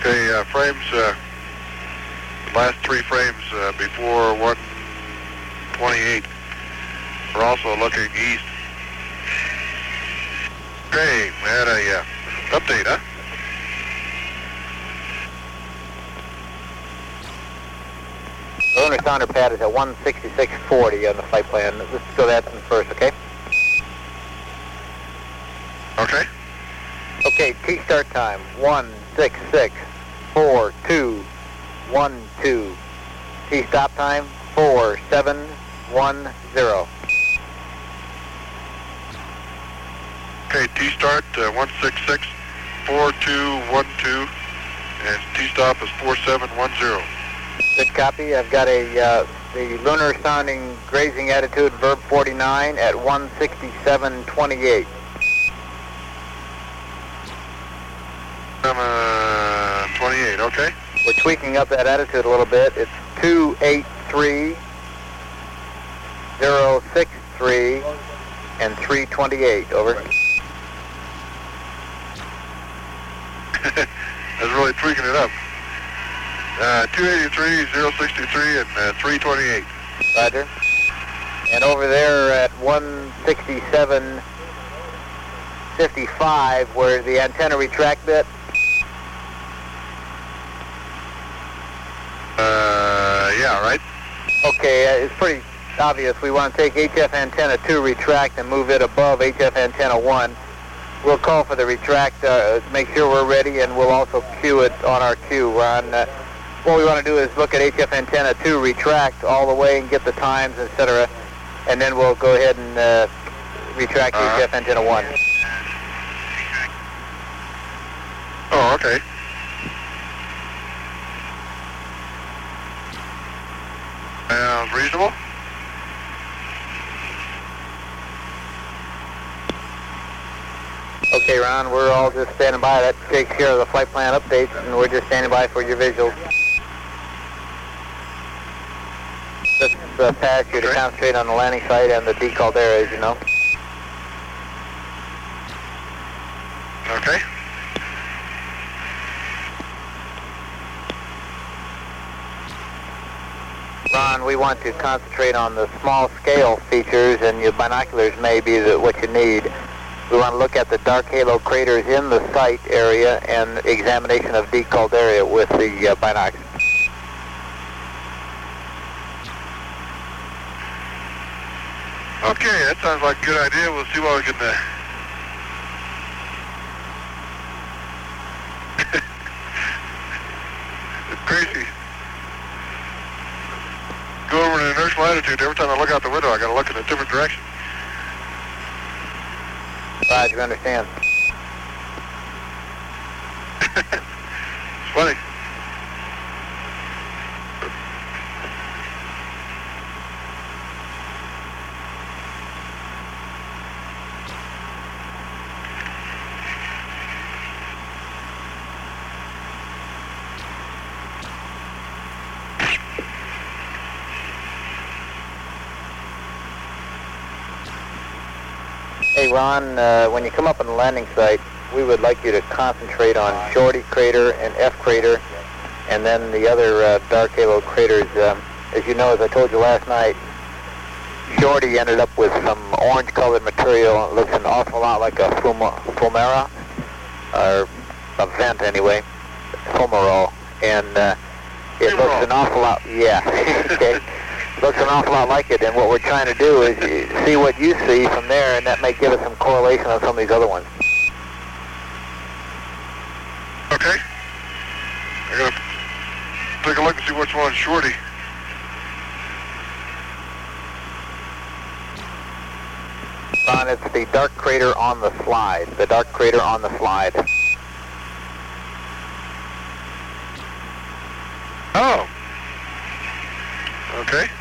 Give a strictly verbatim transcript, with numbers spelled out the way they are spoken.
Okay, uh, frames, uh, the last three frames uh, before one twenty-eight are also looking east. Okay, we had a uh, update, huh? Lunar sounder pad is at one sixty-six forty on the flight plan. Let's go that one first, okay? Okay. Okay, T-start time, one six six four two one two. T-stop time, four seven one zero. Okay, T-start, uh, one six six four two one two, and T-stop is four seven one zero. Good copy. I've got a uh, the lunar sounding grazing attitude verb forty-nine at one sixty-seven twenty-eight. Uh, twenty-eight, okay. We're tweaking up that attitude a little bit. It's two eight three zero six three and three twenty-eight. Over. That's really tweaking it up. Uh, two eighty-three, zero sixty-three, and uh, three twenty-eight. Roger. And over there at one sixty-seven fifty-five, where the antenna retract bit. Uh, yeah, right. Okay, uh, it's pretty obvious. We want to take H F antenna two retract and move it above H F antenna one. We'll call for the retract uh, to make sure we're ready, and we'll also cue it on our cue, Ron. Uh, what we want to do is look at H F antenna two retract all the way and get the times, et cetera, and then we'll go ahead and uh, retract uh-huh. H F antenna one. Oh, okay. Sounds reasonable. Okay, Ron, we're all just standing by. That takes care of the flight plan updates, and we're just standing by for your visuals. Just uh, pass you okay. to concentrate on the landing site and the decalled area, as you know. Okay. Ron, we want to concentrate on the small scale features, and your binoculars may be the, what you need. We want to look at the dark halo craters in the site area and examination of decalled area with the uh, binoculars. Okay, that sounds like a good idea. We'll see what we can... Uh... It's crazy. Go over an inertial attitude. Every time I look out the window, I got to look in a different direction. Roger, understand. It's funny. Hey Ron, uh, when you come up on the landing site, we would like you to concentrate on Shorty Crater and F Crater, and then the other uh, dark halo craters. Um, as you know, as I told you last night, Shorty ended up with some orange-colored material. It looks an awful lot like a fulmara, or a vent anyway, fulmarole, and uh, it looks an awful lot. Yeah. Okay. Looks an awful lot like it, and what we're trying to do is see what you see from there, and that may give us some correlation on some of these other ones. Okay. I gotta take a look and see which one's Shorty. Ron, it's the dark crater on the slide. The dark crater on the slide. Oh. Okay.